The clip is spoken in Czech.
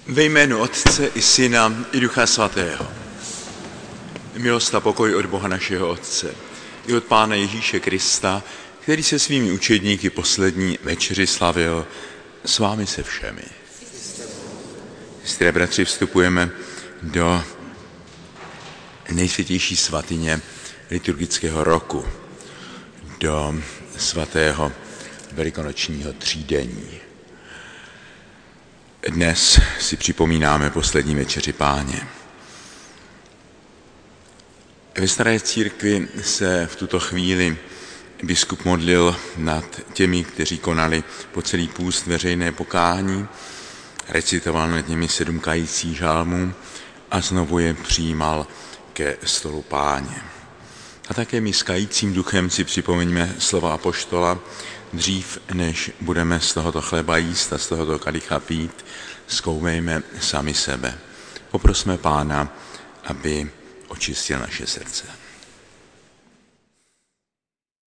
Ve jménu Otce i Syna i Ducha Svatého. Milost a pokoj od Boha našeho Otce i od Pána Ježíše Krista, který se svými učedníky poslední večeři slavil, s vámi se všemi. Sestry a bratři, vstupujeme do nejsvětější svatyně liturgického roku, do svatého velikonočního třídení. Dnes si připomínáme poslední večeři Páně. Ve staré církvi se v tuto chvíli biskup modlil nad těmi, kteří konali po celý půst veřejné pokání, recitoval nad nimi 7 kajících žalmů a znovu je přijímal ke stolu Páně. A také my s kajícím duchem si připomeňme slova apoštola: dřív, než budeme z tohoto chleba jíst a z tohoto kalicha pít, zkoumejme sami sebe. Poprosme Pána, aby očistil naše srdce.